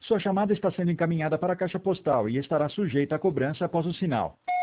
Sua chamada está sendo encaminhada para a caixa postal e estará sujeita a cobrança após o sinal.